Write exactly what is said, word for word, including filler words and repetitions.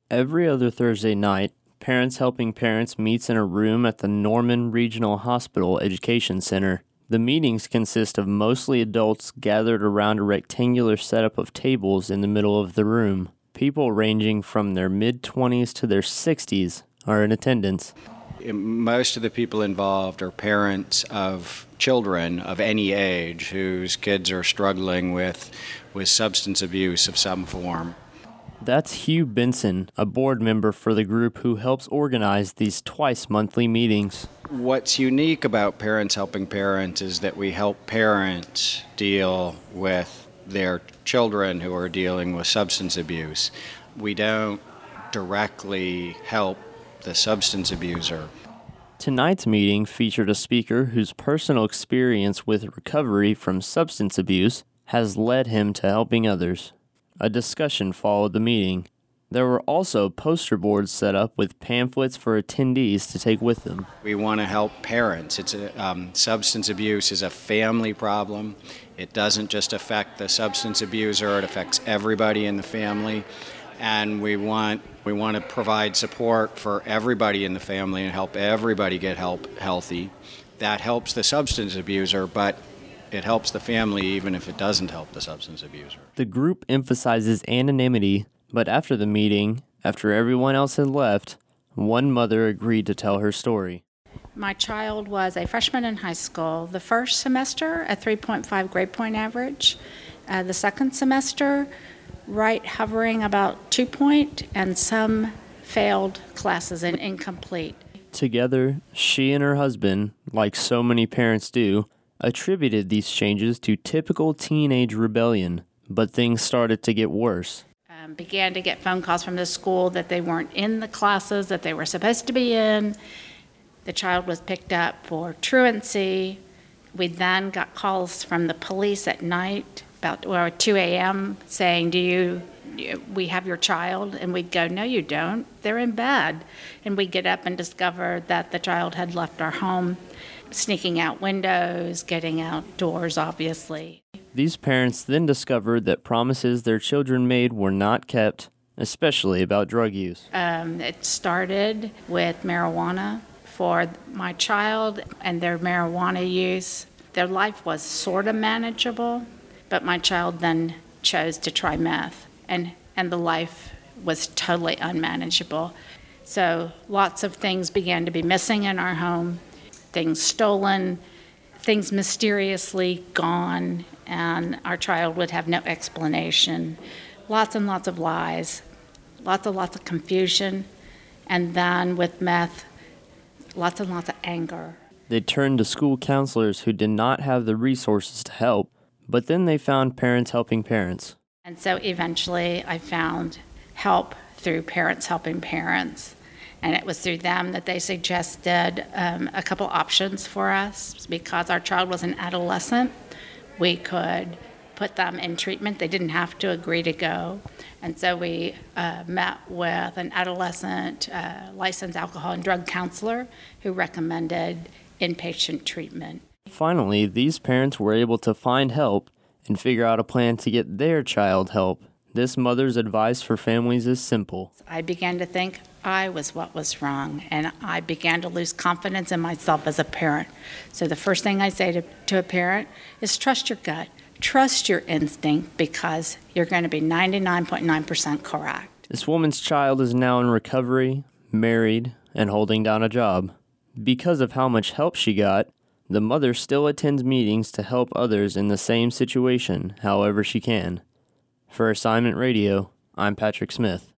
Every other Thursday night, Parents Helping Parents meets in a room at the Norman Regional Hospital Education Center. The meetings consist of mostly adults gathered around a rectangular setup of tables in the middle of the room. People ranging from their mid-twenties to their sixties are in attendance. Most of the people involved are parents of children of any age whose kids are struggling with, with substance abuse of some form. That's Hugh Benson, a board member for the group who helps organize these twice-monthly meetings. What's unique about Parents Helping Parents is that we help parents deal with their children who are dealing with substance abuse. We don't directly help the substance abuser. Tonight's meeting featured a speaker whose personal experience with recovery from substance abuse has led him to helping others. A discussion followed the meeting. There were also poster boards set up with pamphlets for attendees to take with them. We want to help parents. It's a, um, substance abuse is a family problem. It doesn't just affect the substance abuser, it affects everybody in the family. And we want we want to provide support for everybody in the family and help everybody get help healthy. That helps the substance abuser, but it helps the family even if it doesn't help the substance abuser. The group emphasizes anonymity, but after the meeting, after everyone else had left, one mother agreed to tell her story. My child was a freshman in high school. The first semester, a three point five grade point average. Uh, the second semester, right hovering about two point, and some failed classes and incomplete. Together, she and her husband, like so many parents do, attributed these changes to typical teenage rebellion, but things started to get worse. Um, began to get phone calls from the school that they weren't in the classes that they were supposed to be in. The child was picked up for truancy. We then got calls from the police at night, about or two a.m., saying, do you, we have your child? And we'd go, no, you don't. They're in bed. And we'd get up and discover that the child had left our home, sneaking out windows, getting outdoors, obviously. These parents then discovered that promises their children made were not kept, especially about drug use. Um, it started with marijuana for my child and their marijuana use. Their life was sort of manageable, but my child then chose to try meth, and, and the life was totally unmanageable. So lots of things began to be missing in our home. Things stolen, things mysteriously gone, and our child would have no explanation. Lots and lots of lies, lots and lots of confusion, and then with meth, lots and lots of anger. They turned to school counselors who did not have the resources to help, but then they found Parents Helping Parents. And so eventually I found help through Parents Helping Parents. And it was through them that they suggested um, a couple options for us. Because our child was an adolescent, we could put them in treatment. They didn't have to agree to go. And so we uh, met with an adolescent uh, licensed alcohol and drug counselor who recommended inpatient treatment. Finally, these parents were able to find help and figure out a plan to get their child help. This mother's advice for families is simple. I began to think I was what was wrong, and I began to lose confidence in myself as a parent. So the first thing I say to, to a parent is trust your gut. Trust your instinct, because you're going to be ninety-nine point nine percent correct. This woman's child is now in recovery, married, and holding down a job. Because of how much help she got, the mother still attends meetings to help others in the same situation however she can. For Assignment Radio, I'm Patrick Smith.